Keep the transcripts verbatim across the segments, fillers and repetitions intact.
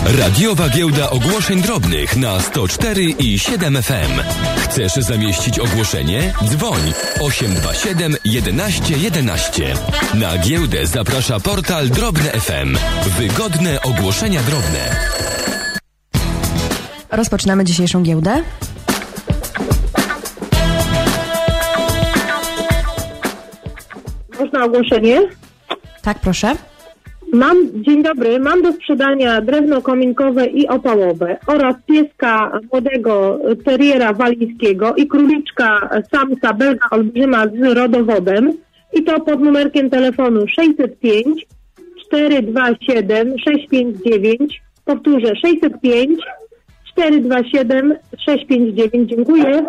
Radiowa Giełda Ogłoszeń Drobnych na sto cztery i siedem F M. Chcesz zamieścić ogłoszenie? Dzwoń osiem dwa siedem jedenaście jedenaście. Na giełdę zaprasza portal Drobne F M. Wygodne ogłoszenia drobne. Rozpoczynamy dzisiejszą giełdę. Można ogłoszenie? Tak, proszę. Mam, dzień dobry, mam do sprzedania drewno kominkowe i opałowe oraz pieska młodego teriera walijskiego i króliczka samca belga olbrzyma z rodowodem i to pod numerkiem telefonu sześćset pięć cztery dwa siedem sześć pięć dziewięć. Powtórzę sześćset pięć cztery dwa siedem sześć pięć dziewięć. Dziękuję.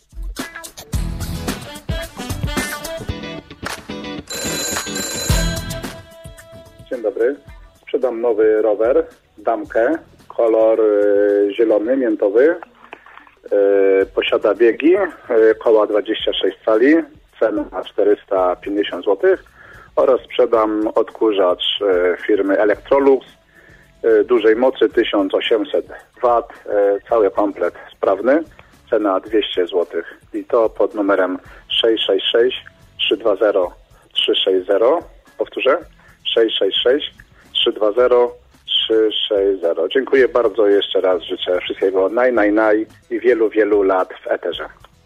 Dzień dobry. Sprzedam nowy rower, damkę, kolor y, zielony, miętowy. Y, posiada biegi, y, koła dwadzieścia sześć cali, cena czterysta pięćdziesiąt złotych. Oraz sprzedam odkurzacz y, firmy Electrolux, y, dużej mocy tysiąc osiemset watów, y, cały komplet sprawny, cena dwieście złotych. I to pod numerem sześć sześć sześć trzy dwa zero trzy sześć zero. Powtórzę. sześć sześć sześć trzy dwa zero trzy sześć zero. Dziękuję bardzo jeszcze raz. Życzę wszystkiego naj, naj, naj i wielu, wielu lat w eterze.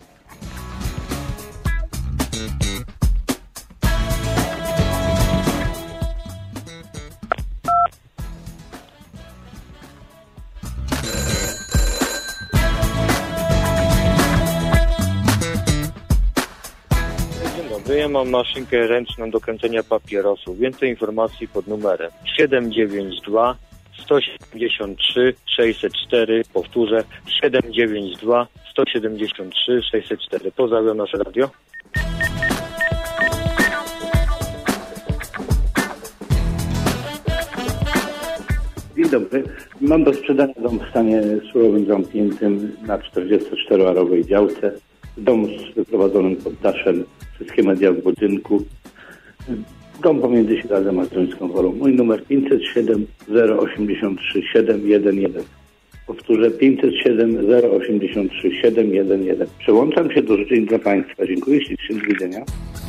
Ja mam maszynkę ręczną do kręcenia papierosów. Więcej informacji pod numerem siedem dziewięć dwa sto siedemdziesiąt trzy sześćset cztery. Powtórzę siedem dziewięć dwa sto siedemdziesiąt trzy sześćset cztery. Pozdrawiam nasze radio. Dzień dobry. Mam do sprzedania dom w stanie surowym, zamkniętym na czterdziestoczteroarowej działce. Dom z wyprowadzonym poddaszem, wszystkie media w budynku. Dom pomiędzy Śladzem a Zdrońską Wolą. Mój numer pięćset siedem zero osiemdziesiąt trzy siedem jeden jeden. Powtórzę pięćset siedem zero osiemdziesiąt trzy siedem jeden jeden. Przełączam się do życzeń dla Państwa. Dziękuję ślicznie. Do widzenia.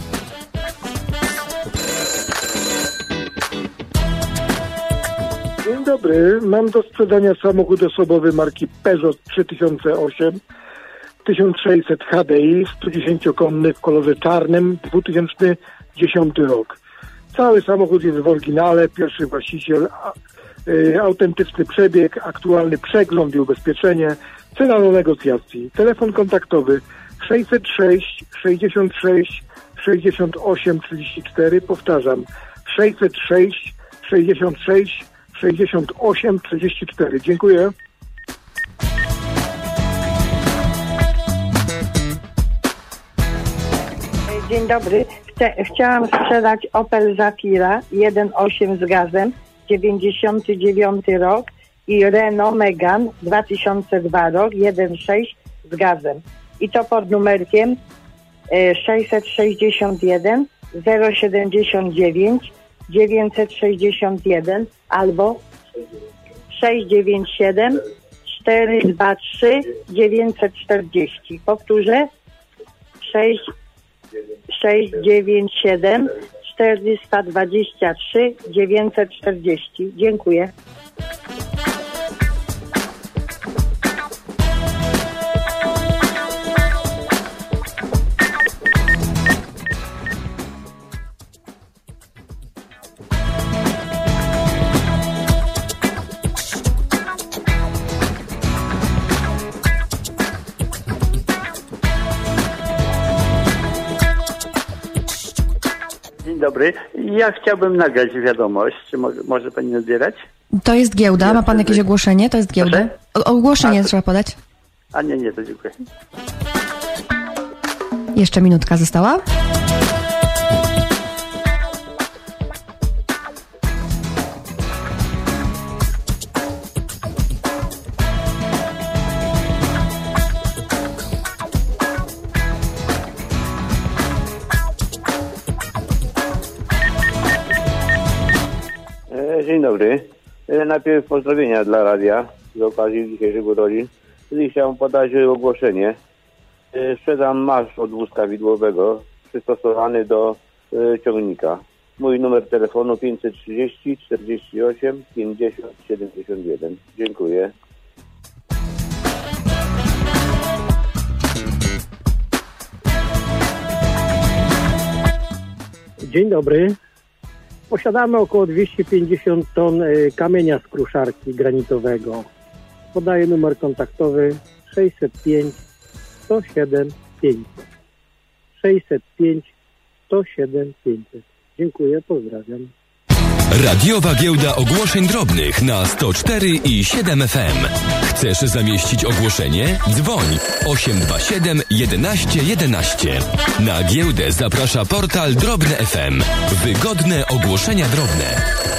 Dzień dobry. Mam do sprzedania samochód osobowy marki Peugeot trzy tysiące osiem. tysiąc sześćset H D I, sto dziesięć konny w kolorze czarnym, dwa tysiące dziesiąty rok. Cały samochód jest w oryginale, pierwszy właściciel, a, y, autentyczny przebieg, aktualny przegląd i ubezpieczenie, cena do negocjacji. Telefon kontaktowy sześćset sześć sześćdziesiąt sześć sześćdziesiąt osiem trzydzieści cztery, powtarzam sześćset sześć sześćdziesiąt sześć sześćdziesiąt osiem trzydzieści cztery. Dziękuję. Dzień dobry. Chce, chciałam sprzedać Opel Zafira jeden osiem z gazem, dziewięćdziesiąty dziewiąty rok i Renault Megane dwa tysiące drugi rok, jeden sześć z gazem. I to pod numerkiem y, sześćset sześćdziesiąt jeden zero siedemdziesiąt dziewięć dziewięćset sześćdziesiąt jeden albo sześć dziewięć siedem cztery dwa trzy dziewięćset czterdzieści. Powtórzę sześć sześć dziewięć siedem czterysta dwadzieścia trzy dziewięćset czterdzieści. Dziękuję. Dzień dobry. Ja chciałbym nagrać wiadomość. Czy może, może pani odbierać? To jest giełda. Ma pan jakieś ogłoszenie? To jest giełda. O, ogłoszenie A, to... trzeba podać. A nie, nie, to dziękuję. Jeszcze minutka została. Dzień dobry. najpierw pozdrowienia dla radia z okazji dzisiejszych urodzin. Czyli chciałem podać ogłoszenie. Sprzedam masz od wózka widłowego przystosowany do y, ciągnika. Mój numer telefonu pięćset trzydzieści czterdzieści osiem pięćdziesiąt siedemdziesiąt jeden. Dziękuję. Dzień dobry. Posiadamy około dwieście pięćdziesiąt ton kamienia z kruszarki granitowego. Podaję numer kontaktowy sześćset pięć sto siedem pięćset. sześćset pięć sto siedem pięćset. Dziękuję, pozdrawiam. Radiowa Giełda Ogłoszeń Drobnych na sto cztery i siedem F M. Chcesz zamieścić ogłoszenie? Dzwoń osiem dwa siedem jedenaście jedenaście. Na giełdę zaprasza portal Drobne F M. Wygodne ogłoszenia drobne.